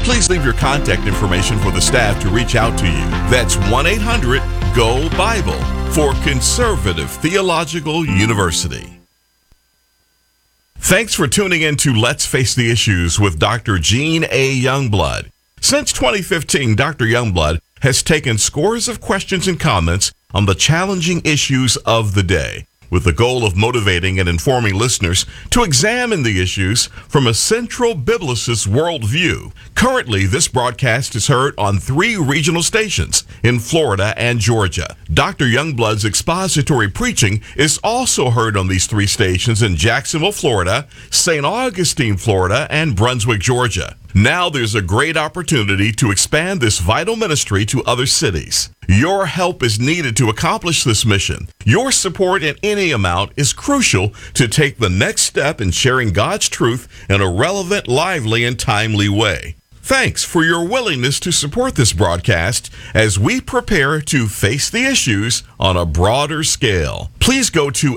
Please leave your contact information for the staff to reach out to you. That's 1-800-GO-BIBLE for Conservative Theological University. Thanks for tuning in to Let's Face the Issues with Dr. Gene A. Youngblood. Since 2015, Dr. Youngblood has taken scores of questions and comments on the challenging issues of the day, with the goal of motivating and informing listeners to examine the issues from a central biblicist worldview. Currently, this broadcast is heard on 3 regional stations in Florida and Georgia. Dr. Youngblood's expository preaching is also heard on these 3 stations in Jacksonville, Florida, St. Augustine, Florida, and Brunswick, Georgia. Now there's a great opportunity to expand this vital ministry to other cities. Your help is needed to accomplish this mission. Your support in any amount is crucial to take the next step in sharing God's truth in a relevant, lively, and timely way. Thanks for your willingness to support this broadcast as we prepare to face the issues on a broader scale. Please go to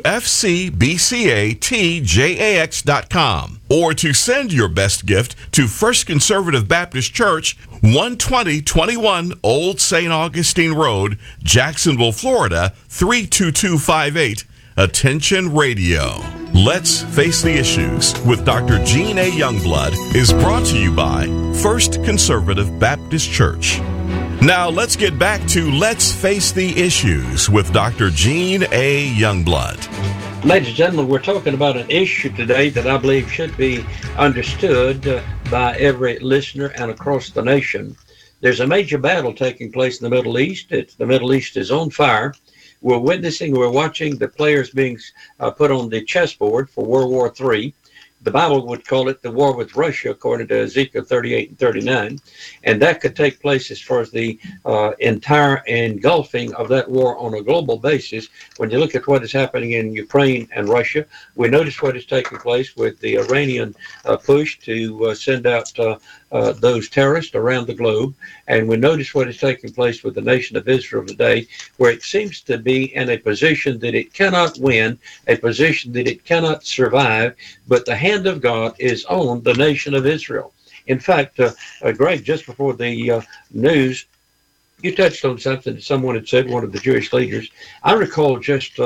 fcbcatjax.com or to send your best gift to First Conservative Baptist Church, 12021 Old St. Augustine Road, Jacksonville, Florida, 32258. Attention Radio. Let's Face the Issues with Dr. Gene A. Youngblood is brought to you by First Conservative Baptist Church. Now let's get back to Let's Face the Issues with Dr. Gene A. Youngblood. Ladies and gentlemen, we're talking about an issue today that I believe should be understood by every listener and across the nation. There's a major battle taking place in the Middle East. The Middle East is on fire. We're watching the players being put on the chessboard for World War III. The Bible would call it the war with Russia, according to Ezekiel 38 and 39. And that could take place as far as the entire engulfing of that war on a global basis. When you look at what is happening in Ukraine and Russia, we notice what is taking place with the Iranian push to send out those terrorists around the globe. And we notice what is taking place with the nation of Israel today, where it seems to be in a position that it cannot win, a position that it cannot survive, but the hand of God is on the nation of Israel. In fact, Greg, just before the news, you touched on something that someone had said, one of the Jewish leaders. I recall just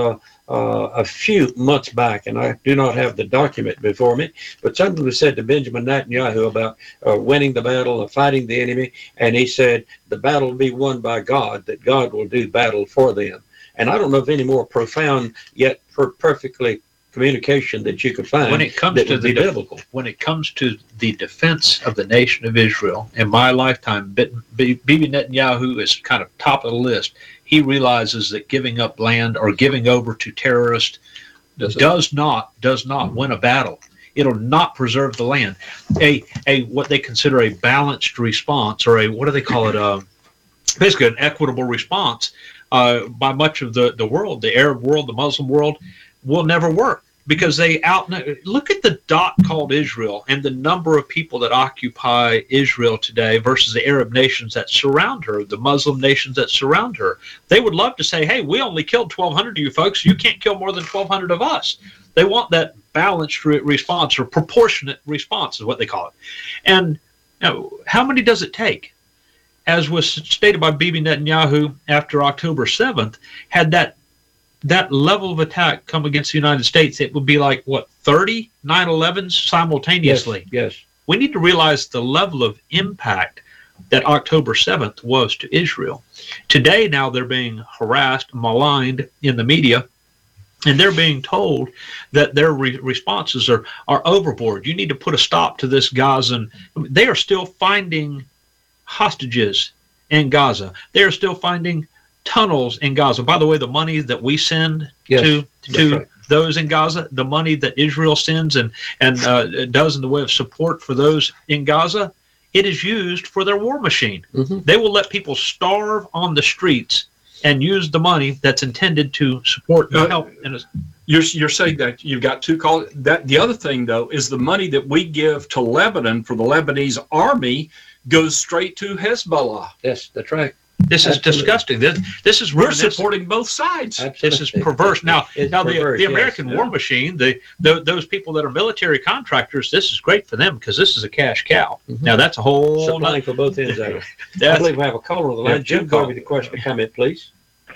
a few months back, and I do not have the document before me, but something was said to Benjamin Netanyahu about winning the battle and fighting the enemy, and he said the battle will be won by God, that God will do battle for them. And I don't know of any more profound yet perfectly communication that you could find when it comes to the biblical. When it comes to the defense of the nation of Israel, in my lifetime, Bibi Netanyahu is kind of top of the list. He realizes that giving up land or giving over to terrorists does not win a battle. It'll not preserve the land. A what they consider a balanced response, or a, what do they call it? Basically an equitable response by much of the world, the Arab world, the Muslim world, will never work, because they look at the dot called Israel and the number of people that occupy Israel today versus the Arab nations that surround her, the Muslim nations that surround her. They would love to say, hey, we only killed 1,200 of you folks. You can't kill more than 1,200 of us. They want that balanced response, or proportionate response is what they call it. And how many does it take? As was stated by Bibi Netanyahu after October 7th, had that level of attack come against the United States, it would be like, 30 9/11s simultaneously? Yes. We need to realize the level of impact that October 7th was to Israel. Today, now they're being harassed, maligned in the media, and they're being told that their responses are overboard. You need to put a stop to this Gazan. They are still finding hostages in Gaza. They are still finding tunnels in Gaza. By the way, the money that we send to right, those in Gaza, the money that Israel sends and does in the way of support for those in Gaza, it is used for their war machine. Mm-hmm. They will let people starve on the streets and use the money that's intended to support and help. You're saying that you've got two calls. That the other thing, though, is the money that we give to Lebanon for the Lebanese army goes straight to Hezbollah. Yes, that's right. This is Absolutely. disgusting. This is We're reminiscent. supporting both sides. This is perverse. Now It's the perverse, American yes. war machine, those people that are military contractors, this is great for them because this is a cash cow. Mhm. Now that's a whole Supplying for both ends of it. I that's, believe we have a caller on the line. Yeah, Jim, two go call. over the question or comment, please.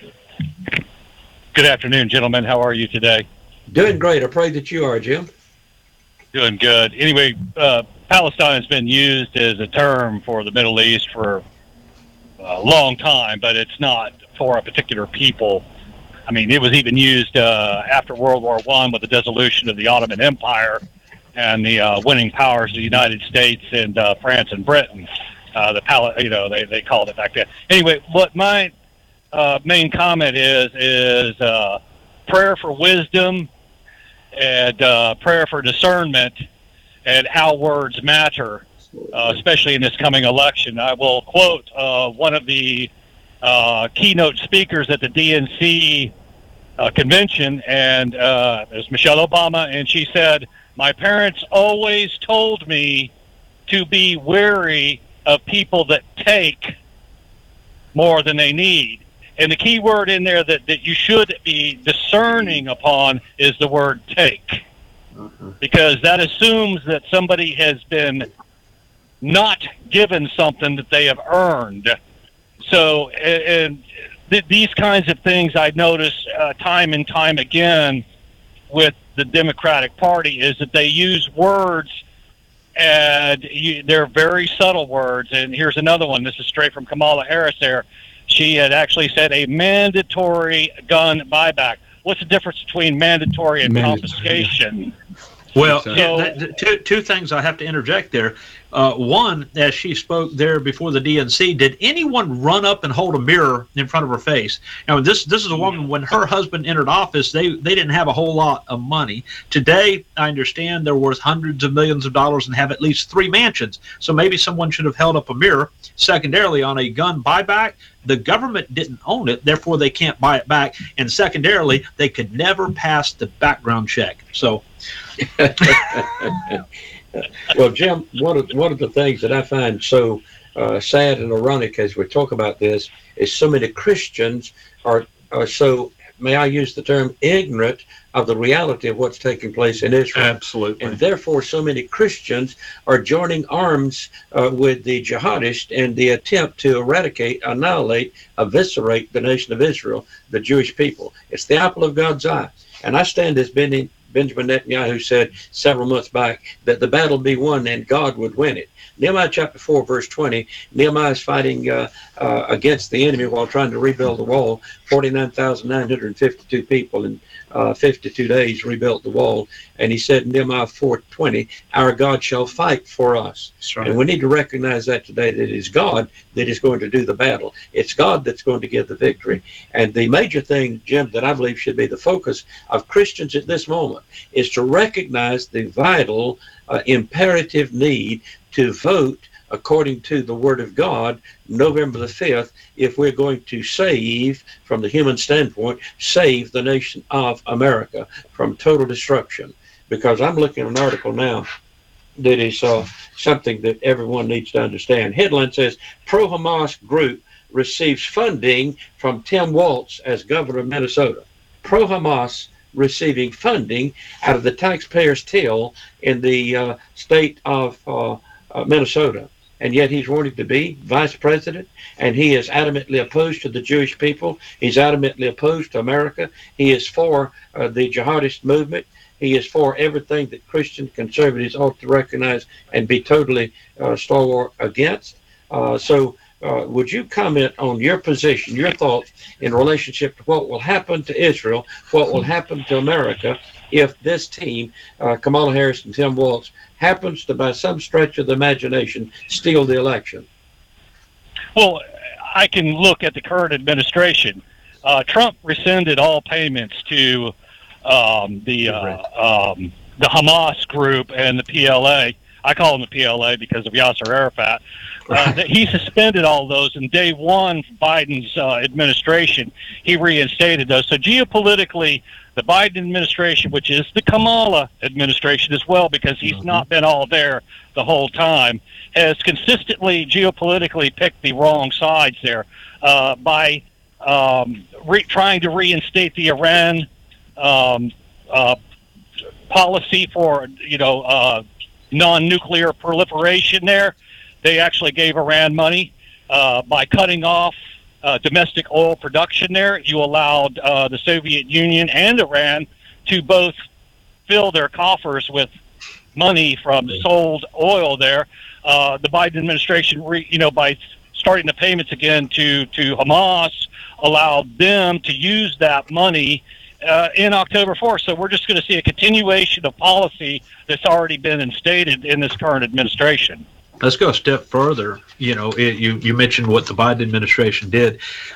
Good afternoon, gentlemen. How are you today? Doing great. I pray that you are, Jim. Doing good. Anyway, Palestine has been used as a term for the Middle East for a long time, but it's not for a particular people. I mean, it was even used after World War I with the dissolution of the Ottoman Empire and the winning powers of the United States and France and Britain. They called it back then. Anyway, what my main comment is prayer for wisdom and prayer for discernment and how words matter, especially in this coming election. I will quote one of the keynote speakers at the DNC convention, and it was Michelle Obama, and she said, "My parents always told me to be wary of people that take more than they need." And the key word in there that you should be discerning upon is the word take. Because that assumes that somebody has been not given something that they have earned. So, these kinds of things I notice time and time again with the Democratic Party is that they use words, and they're very subtle words. And here's another one. This is straight from Kamala Harris there. She had actually said a mandatory gun buyback. What's the difference between mandatory and confiscation? well, So- two things I have to interject there. One, as she spoke there before the DNC, did anyone run up and hold a mirror in front of her face? Now, this is a woman, when her husband entered office, they didn't have a whole lot of money. Today, I understand they're worth hundreds of millions of dollars and have at least 3 mansions. So maybe someone should have held up a mirror. Secondarily, on a gun buyback, the government didn't own it, therefore they can't buy it back. And secondarily, they could never pass the background check. So Well, Jim, one of the things that I find so sad and ironic as we talk about this is so many Christians are so, may I use the term, ignorant of the reality of what's taking place in Israel. Absolutely. And therefore, so many Christians are joining arms with the jihadists in the attempt to eradicate, annihilate, eviscerate the nation of Israel, the Jewish people. It's the apple of God's eye. And I stand as Benjamin Netanyahu said several months back that the battle be won and God would win it. Nehemiah chapter 4, verse 20, Nehemiah is fighting against the enemy while trying to rebuild the wall. 49,952 people in 52 days rebuilt the wall. And he said in Nehemiah 4:20, our God shall fight for us. that's right. And we need to recognize that today, that it is God that is going to do the battle. It's God that's going to give the victory. And the major thing, Jim, that I believe should be the focus of Christians at this moment is to recognize the vital, imperative need to vote according to the Word of God, November the 5th, if we're going to save, from the human standpoint, save the nation of America from total destruction. Because I'm looking at an article now that is something that everyone needs to understand. Headline says, pro-Hamas group receives funding from Tim Walz as governor of Minnesota. Pro-Hamas receiving funding out of the taxpayers' till in the state of Minnesota. And yet he's wanting to be vice president, and he is adamantly opposed to the Jewish people. He's adamantly opposed to America. He is for the jihadist movement. He is for everything that Christian conservatives ought to recognize and be totally stalwart against. Would you comment on your position, your thoughts in relationship to what will happen to Israel, what will happen to America if this team, Kamala Harris and Tim Walz, happens to, by some stretch of the imagination, steal the election? Well, I can look at the current administration. Trump rescinded all payments to the Hamas group and the PLA. I call them the PLA because of Yasser Arafat. He suspended all those, and day one, Biden's administration, he reinstated those. So geopolitically, The Biden administration, which is the Kamala administration as well, because he's not been all there the whole time, has consistently geopolitically picked the wrong sides there by trying to reinstate the Iran policy for, non-nuclear proliferation there. They actually gave Iran money by cutting off domestic oil production there. You allowed the Soviet Union and Iran to both fill their coffers with money from sold oil there. The Biden administration, by starting the payments again to Hamas, allowed them to use that money in October 4th. So we're just going to see a continuation of policy that's already been instated in this current administration. Let's go a step further. You mentioned what the Biden administration did.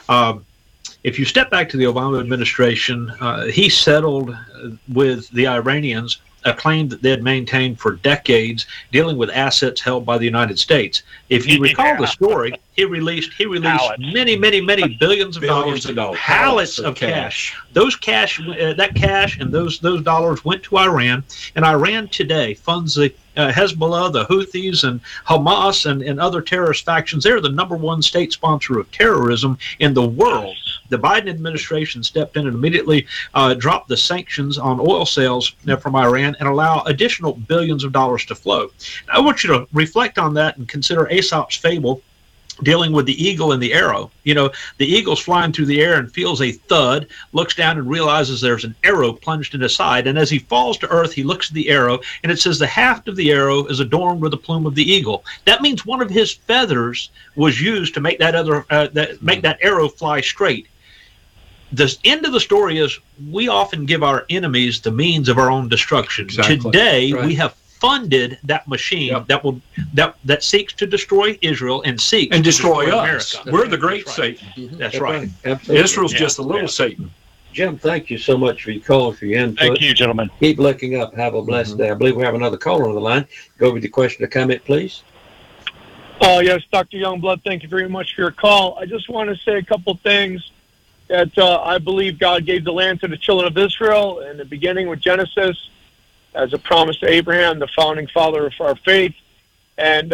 If you step back to the Obama administration, he settled with the Iranians a claim that they had maintained for decades, dealing with assets held by the United States. If you recall the story, he released many billions of dollars, pallets of cash. Those cash, that cash and those dollars went to Iran, and Iran today funds the Hezbollah, the Houthis, and Hamas, and other terrorist factions. They're the number one state sponsor of terrorism in the world. The Biden administration stepped in and immediately dropped the sanctions on oil sales from Iran and allow additional billions of dollars to flow. Now, I want you to reflect on that and consider Aesop's fable dealing with the eagle and the arrow. The eagle's flying through the air and feels a thud, looks down and realizes there's an arrow plunged in his side. And as he falls to earth, he looks at the arrow, and it says the haft of the arrow is adorned with the plume of the eagle. That means one of his feathers was used to make that arrow fly straight. The end of the story is we often give our enemies the means of our own destruction. Exactly. Today, we have funded that machine that seeks to destroy Israel and seeks and to destroy us. America. We're the great Satan. That's right. Absolutely. Israel's just a little Satan. Jim, thank you so much for your call, for your input. Thank you, gentlemen. Keep looking up. Have a blessed day. I believe we have another caller on the line. Go with the question or comment, please. Yes, Dr. Youngblood, thank you very much for your call. I just want to say a couple things that I believe God gave the land to the children of Israel in the beginning with Genesis as a promise to Abraham, the founding father of our faith. And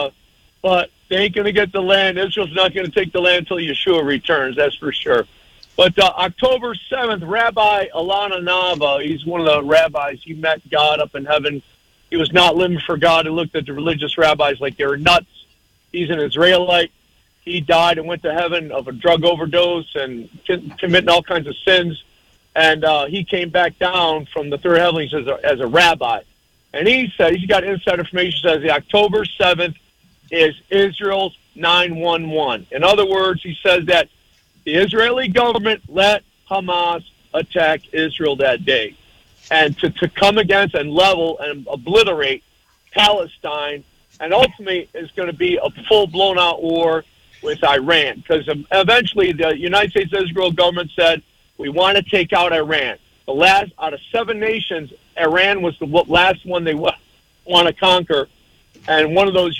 but they ain't going to get the land. Israel's not going to take the land until Yeshua returns, that's for sure. But October 7th, Rabbi Alana Nava, he's one of the rabbis. He met God up in heaven. He was not living for God. He looked at the religious rabbis like they were nuts. He's an Israelite. He died and went to heaven of a drug overdose and committing all kinds of sins. And he came back down from the third heavens as a rabbi. And he said, he's got inside information, says the October 7th is Israel's 9/11. In other words, he says that the Israeli government let Hamas attack Israel that day. And to come against and level and obliterate Palestine, and ultimately is going to be a full-blown out war with Iran. Because eventually the United States Israel government said, we want to take out Iran. The last out of 7 nations, Iran was the last one they want to conquer, and one of those,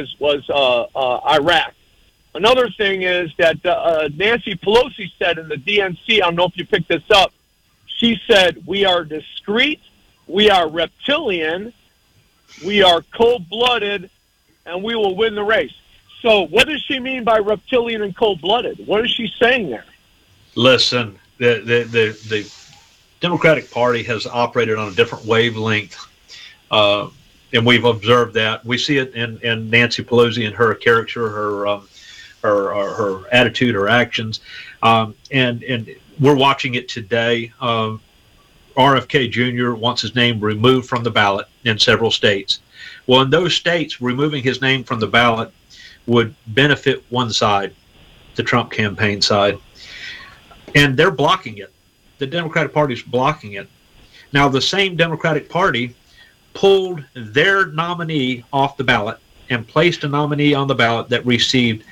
was Iraq. Another thing is that Nancy Pelosi said in the DNC, I don't know if you picked this up, she said, we are discreet, we are reptilian, we are cold-blooded, and we will win the race. So what does she mean by reptilian and cold-blooded? What is she saying there? Listen, the Democratic Party has operated on a different wavelength, and we've observed that. We see it in Nancy Pelosi and her character, her attitude, her actions, and we're watching it today. RFK Jr. wants his name removed from the ballot in several states. Well, in those states, removing his name from the ballot would benefit one side, the Trump campaign side. And they're blocking it. The Democratic Party is blocking it. Now, the same Democratic Party pulled their nominee off the ballot and placed a nominee on the ballot that received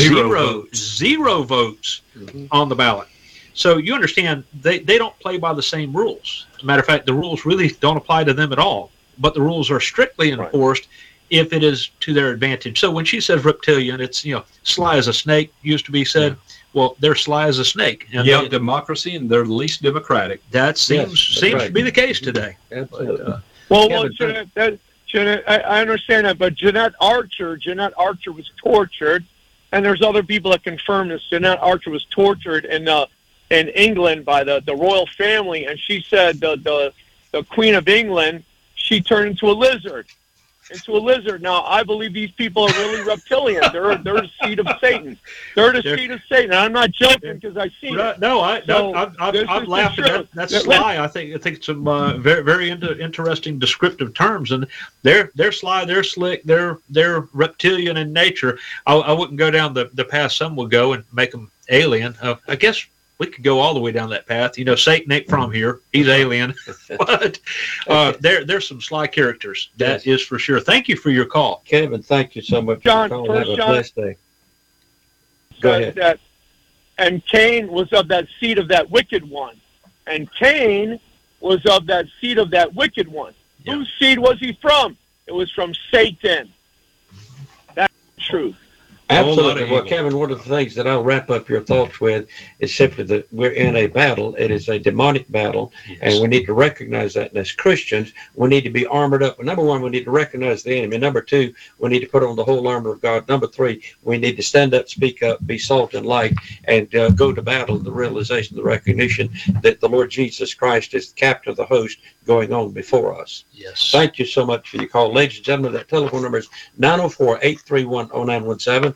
zero votes on the ballot. So you understand, they don't play by the same rules. As a matter of fact, the rules really don't apply to them at all. But the rules are strictly enforced if it is to their advantage. So when she says reptilian, it's, sly as a snake used to be said. Well, they're sly as a snake. And Yeah, democracy, and they're the least democratic. that seems right. to be the case today. Absolutely. Well, Kevin, Jeanette, I understand that, but Jeanette Archer was tortured, and there's other people that confirm this. Jeanette Archer was tortured in England by the royal family, and she said the Queen of England, she turned into a lizard. Now, I believe these people are really reptilian. They're the seed of Satan. They're the seed of Satan. And I'm not joking because I've seen it. No, I've is laughed the at that. truth. That's sly. I think some very, very interesting descriptive terms, and they're sly, they're slick, they're reptilian in nature. I wouldn't go down the path some will go and make them alien. I guess we could go all the way down that path. You know, Satan ain't from here; he's alien. But there's some sly characters. That is for sure. Thank you for your call, Kevin, thank you so much John, for calling. Have a John, blessed day. Go ahead. And Cain was of that seed of that wicked one. And Cain was of that seed of that wicked one. Yeah. Whose seed was he from? It was from Satan. That's the truth. Absolutely. Well, Kevin, one of the things that I'll wrap up your thoughts with is simply that we're in a battle. It is a demonic battle, and we need to recognize that. And as Christians, we need to be armored up. Number one, we need to recognize the enemy. Number two, we need to put on the whole armor of God. Number three, we need to stand up, speak up, be salt and light, and go to battle in the realization, the recognition that the Lord Jesus Christ is the captain of the host going on before us. Yes. Thank you so much for your call. Ladies and gentlemen, that telephone number is 904-831-0917,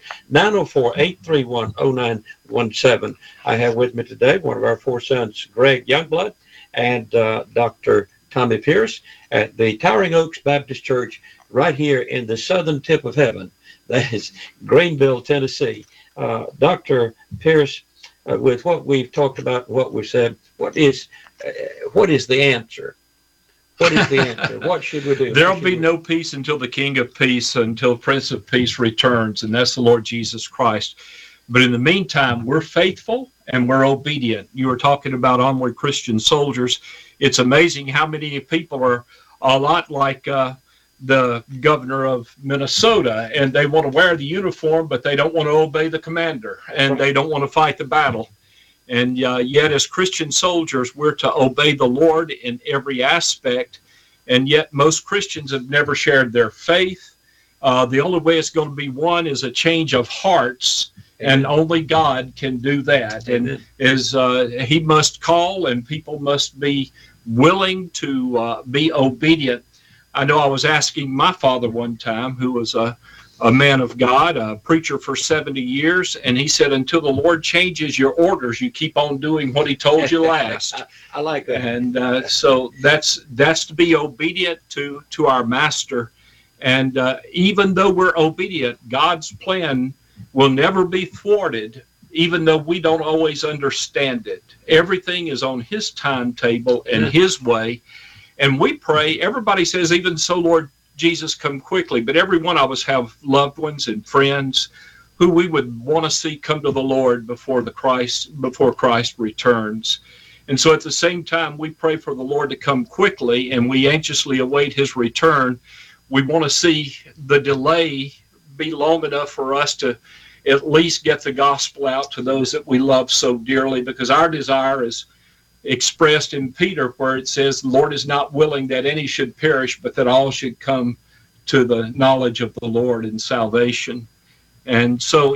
904-831-0917. I have with me today one of our four sons, Greg Youngblood, and Dr. Tommy Pierce at the Towering Oaks Baptist Church right here in the southern tip of heaven. That is Greenville, Tennessee. Dr. Pierce, with what we've talked about, what we've said, what is the answer? What is the answer? What should we do? There'll be no peace until the King of Peace, until Prince of Peace returns, and that's the Lord Jesus Christ. But in the meantime, we're faithful and we're obedient. You were talking about onward Christian soldiers. It's amazing how many people are a lot like the governor of Minnesota, and they want to wear the uniform, but they don't want to obey the commander, and they don't want to fight the battle. And yet, as Christian soldiers, we're to obey the Lord in every aspect. And yet, most Christians have never shared their faith. The only way it's going to be won is a change of hearts, and only God can do that. And as He must call, and people must be willing to be obedient. I know I was asking my father one time, who was a man of God, a preacher for 70 years, and he said, until the Lord changes your orders, you keep on doing what He told you last. I like that. And so that's to be obedient to our Master. And even though we're obedient, God's plan will never be thwarted, even though we don't always understand it. Everything is on His timetable and His way. And we pray, everybody says, even so, Lord Jesus, come quickly. But every one of us have loved ones and friends who we would want to see come to the Lord before Christ returns. And so at the same time, we pray for the Lord to come quickly, and we anxiously await His return. We want to see the delay be long enough for us to at least get the gospel out to those that we love so dearly, because our desire is expressed in Peter, where it says, the Lord is not willing that any should perish, but that all should come to the knowledge of the Lord and salvation. And so,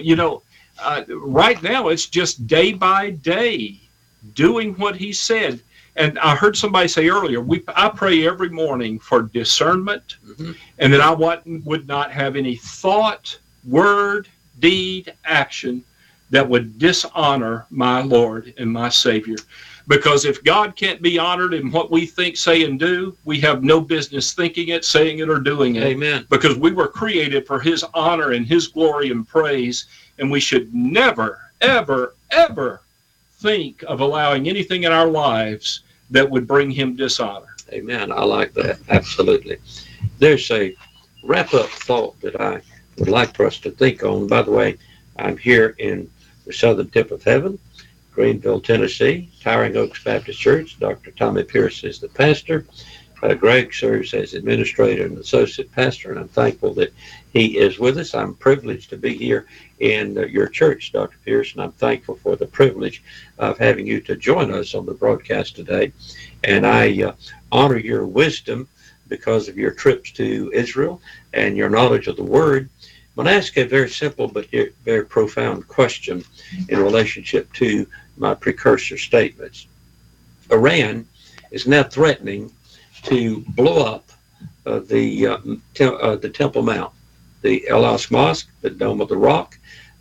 right now it's just day by day doing what He said. And I heard somebody say earlier, I pray every morning for discernment, and that I would not have any thought, word, deed, action that would dishonor my Lord and my Savior. Because if God can't be honored in what we think, say, and do, we have no business thinking it, saying it, or doing it. Amen. Because we were created for His honor and His glory and praise, and we should never, ever, ever think of allowing anything in our lives that would bring Him dishonor. Amen. I like that. Absolutely. There's a wrap-up thought that I would like for us to think on. By the way, I'm here in the southern tip of heaven, Greenville, Tennessee, Towering Oaks Baptist Church. Dr. Tommy Pierce is the pastor. Greg serves as administrator and associate pastor, and I'm thankful that he is with us. I'm privileged to be here in your church, Dr. Pierce, and I'm thankful for the privilege of having you to join us on the broadcast today. And I honor your wisdom because of your trips to Israel and your knowledge of the Word. I'm going to ask a very simple but very profound question in relationship to my precursor statements. Iran is now threatening to blow up the Temple Mount, the El-Aqsa Mosque, the Dome of the Rock.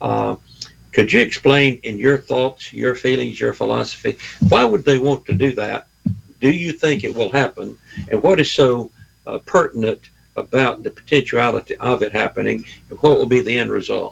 Could you explain in your thoughts, your feelings, your philosophy, why would they want to do that? Do you think it will happen? And what is so pertinent about the potentiality of it happening, and what will be the end result?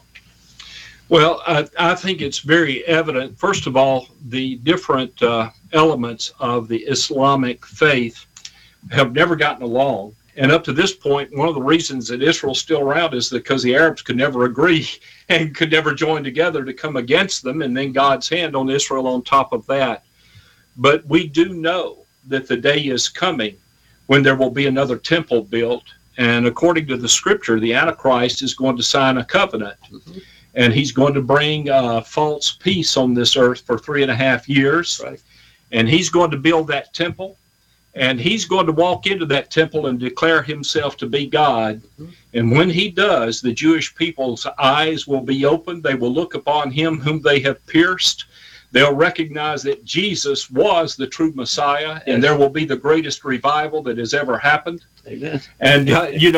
Well, I think it's very evident. First of all, the different elements of the Islamic faith have never gotten along. And up to this point, one of the reasons that Israel's still around is because the Arabs could never agree and could never join together to come against them, and then God's hand on Israel on top of that. But we do know that the day is coming when there will be another temple built. And according to the scripture, the Antichrist is going to sign a covenant. Mm-hmm. And he's going to bring false peace on this earth for 3.5 years. Right. And he's going to build that temple. And he's going to walk into that temple and declare himself to be God. Mm-hmm. And when he does, the Jewish people's eyes will be opened. They will look upon him whom they have pierced. They'll recognize that Jesus was the true Messiah, yes. And there will be the greatest revival that has ever happened. Amen. And,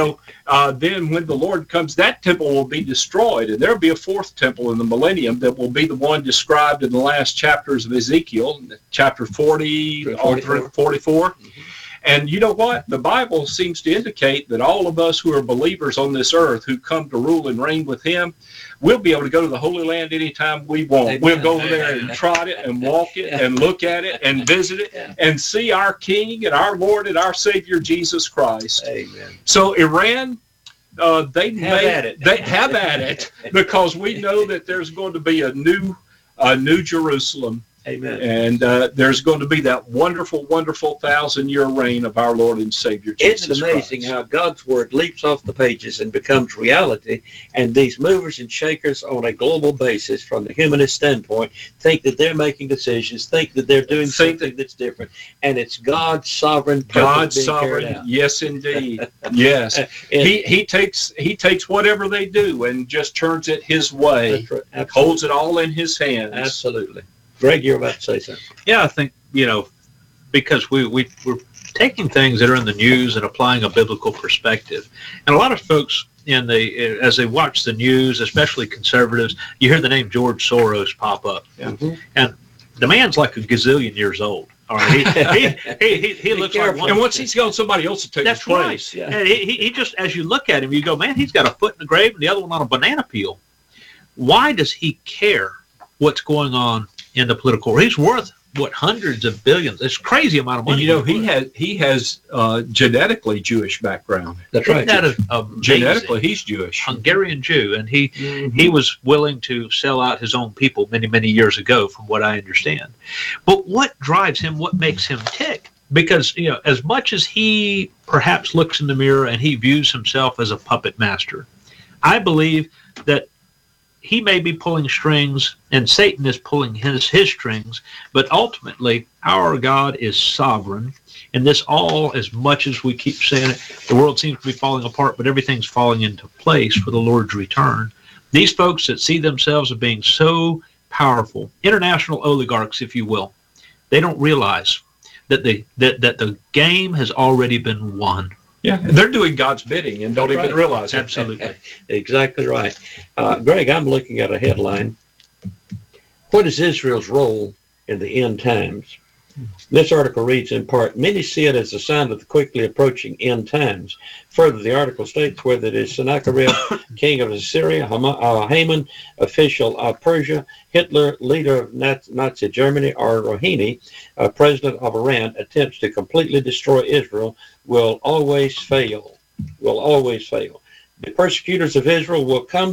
then when the Lord comes, that temple will be destroyed, and there will be a fourth temple in the millennium that will be the one described in the last chapters of Ezekiel, chapter 40, 44. Mm-hmm. And you know what? The Bible seems to indicate that all of us who are believers on this earth who come to rule and reign with him, we'll be able to go to the Holy Land anytime we want. Amen. We'll go over there and trot it and walk it and look at it and visit it and see our King and our Lord and our Savior, Jesus Christ. Amen. So Iran, they have at it because we know that there's going to be a new Jerusalem. Amen. And there's going to be that wonderful, wonderful 1,000-year reign of our Lord and Savior Jesus Christ. Isn't it amazing how God's Word leaps off the pages and becomes reality, and these movers and shakers on a global basis from the humanist standpoint think that they're making decisions, think that they're doing something that's different, and it's God's sovereign purpose. God's sovereign, yes indeed. Yes. He takes whatever they do and just turns it his way. That's right. Holds it all in his hands. Absolutely. Greg, you're about to say something. Yeah, I think, because we're taking things that are in the news and applying a biblical perspective. And a lot of folks as they watch the news, especially conservatives, you hear the name George Soros pop up. Yeah. Mm-hmm. And the man's like a gazillion years old. All right. He looks like one. And once he's gone, somebody else will take his place. That's right. Yeah. And he just, as you look at him, you go, man, he's got a foot in the grave and the other one on a banana peel. Why does he care what's going on in the political? He's worth hundreds of billions. It's crazy amount of money. And he has genetically Jewish background. That's right. That is amazing. Genetically, he's Jewish, Hungarian Jew, and he was willing to sell out his own people many, many years ago, from what I understand. But what drives him? What makes him tick? Because as much as he perhaps looks in the mirror and he views himself as a puppet master, I believe that he may be pulling strings and Satan is pulling his strings, but ultimately our God is sovereign. And this all, as much as we keep saying it, the world seems to be falling apart, but everything's falling into place for the Lord's return. These folks that see themselves as being so powerful, international oligarchs, if you will, they don't realize that the game has already been won. Yeah, they're doing God's bidding and don't even realize it. Absolutely. Exactly right. Greg, I'm looking at a headline. What is Israel's role in the end times? This article reads in part, many see it as a sign of the quickly approaching end times. Further, the article states whether it is Sennacherib, king of Assyria, Haman, official of Persia, Hitler, leader of Nazi Germany, or Rouhani, president of Iran, attempts to completely destroy Israel will always fail. Will always fail. The persecutors of Israel will come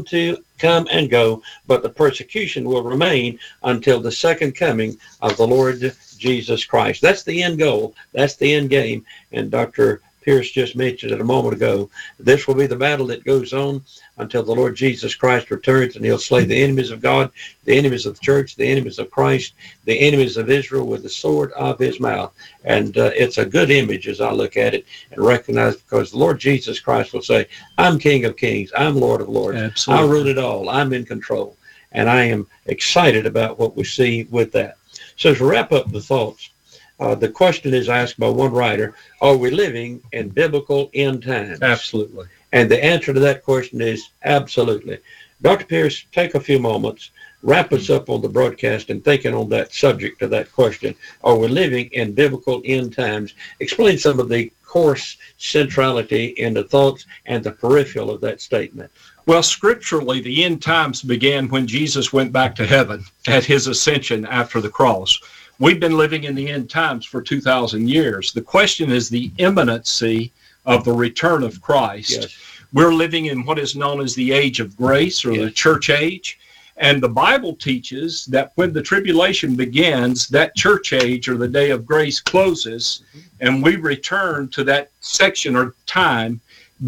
and go, but the persecution will remain until the second coming of the Lord Jesus Christ. That's the end goal. That's the end game. And Dr. Pierce just mentioned it a moment ago. This will be the battle that goes on until the Lord Jesus Christ returns, and he'll slay the enemies of God, the enemies of the church, the enemies of Christ, the enemies of Israel with the sword of his mouth. And it's a good image as I look at it and recognize, because the Lord Jesus Christ will say, I'm King of Kings, I'm Lord of Lords. Absolutely. I rule it all, I'm in control. And I am excited about what we see with that. So to wrap up the thoughts, the question is asked by one writer, are we living in biblical end times? Absolutely. And the answer to that question is absolutely. Dr. Pierce, take a few moments, wrap us up on the broadcast and thinking on that subject of that question. Are we living in biblical end times? Explain some of the course centrality in the thoughts and the peripheral of that statement. Well, scripturally, the end times began when Jesus went back to heaven at his ascension after the cross. We've been living in the end times for 2,000 years. The question is the imminency of the return of Christ. Yes. We're living in what is known as the age of grace, or the church age. And the Bible teaches that when the tribulation begins, that church age or the day of grace closes, and we return to that section or time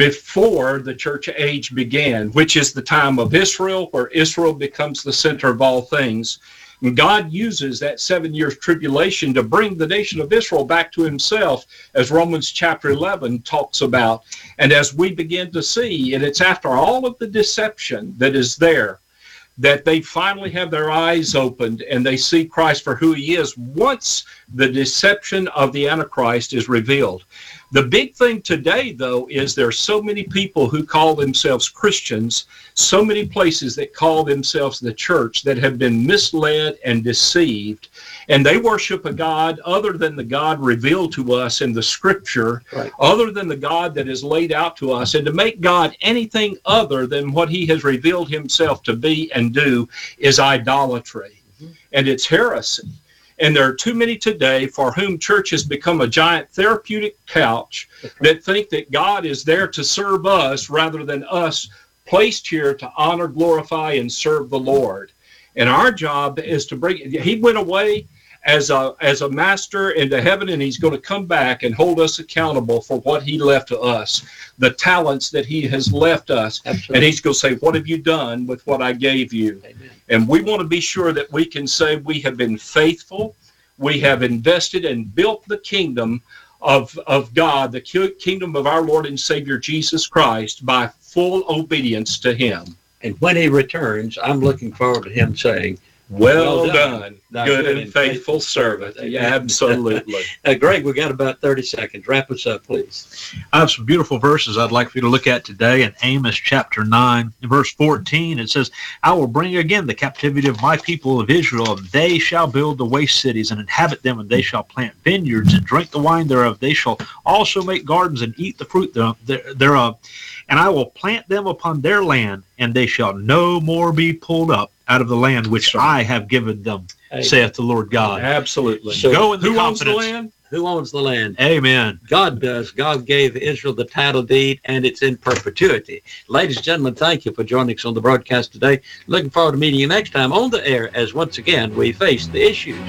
before the church age began, which is the time of Israel, where Israel becomes the center of all things. And God uses that 7 years tribulation to bring the nation of Israel back to himself, as Romans chapter 11 talks about. And as we begin to see, and it's after all of the deception that is there, that they finally have their eyes opened and they see Christ for who he is once the deception of the Antichrist is revealed. The big thing today, though, is there's so many people who call themselves Christians, so many places that call themselves the church, that have been misled and deceived, and they worship a God other than the God revealed to us in the scripture, Right. other than the God that is laid out to us. And to make God anything other than what he has revealed himself to be and do is idolatry, and it's heresy. And there are too many today for whom church has become a giant therapeutic couch that think that God is there to serve us rather than us placed here to honor, glorify, and serve the Lord. And our job is to bring, he went away as a master into heaven, and he's going to come back and hold us accountable for what he left to us, the talents that he has left us. Absolutely. And he's going to say, what have you done with what I gave you? Amen. And we want to be sure that we can say we have been faithful, we have invested and built the kingdom of God, the kingdom of our Lord and Savior Jesus Christ, by full obedience to him. And when he returns, I'm looking forward to him saying, Well done, thy good and faithful servant. Amen. Absolutely. Greg, we got about 30 seconds. Wrap us up, please. I have some beautiful verses I'd like for you to look at today. In Amos chapter 9, verse 14, it says, I will bring again the captivity of my people of Israel, and they shall build the waste cities and inhabit them, and they shall plant vineyards and drink the wine thereof. They shall also make gardens and eat the fruit thereof. And I will plant them upon their land, and they shall no more be pulled up out of the land which I have given them, saith the Lord God. Absolutely. So Go in the who owns the confidence. land? Who owns the land? Amen. God does. God gave Israel the title deed, and it's in perpetuity. Ladies and gentlemen, thank you for joining us on the broadcast today. Looking forward to meeting you next time on the air as once again we face the issues.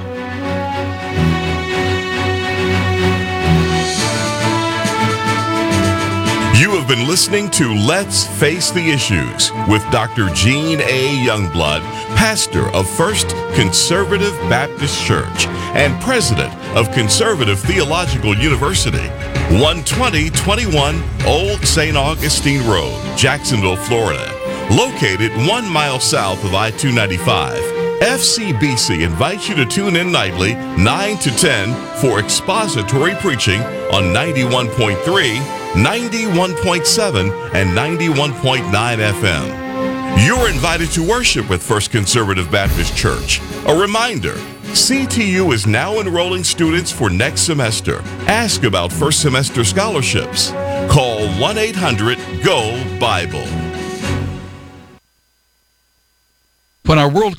You have been listening to Let's Face the Issues with Dr. Gene A. Youngblood, pastor of First Conservative Baptist Church and president of Conservative Theological University, 12021 Old St. Augustine Road, Jacksonville, Florida. Located 1 mile south of I-295, FCBC invites you to tune in nightly 9 to 10 for expository preaching on 91.3, 91.7, and 91.9 FM. You're invited to worship with First Conservative Baptist Church. A reminder, CTU is now enrolling students for next semester. Ask about first semester scholarships. Call 1-800-GO-BIBLE. When our world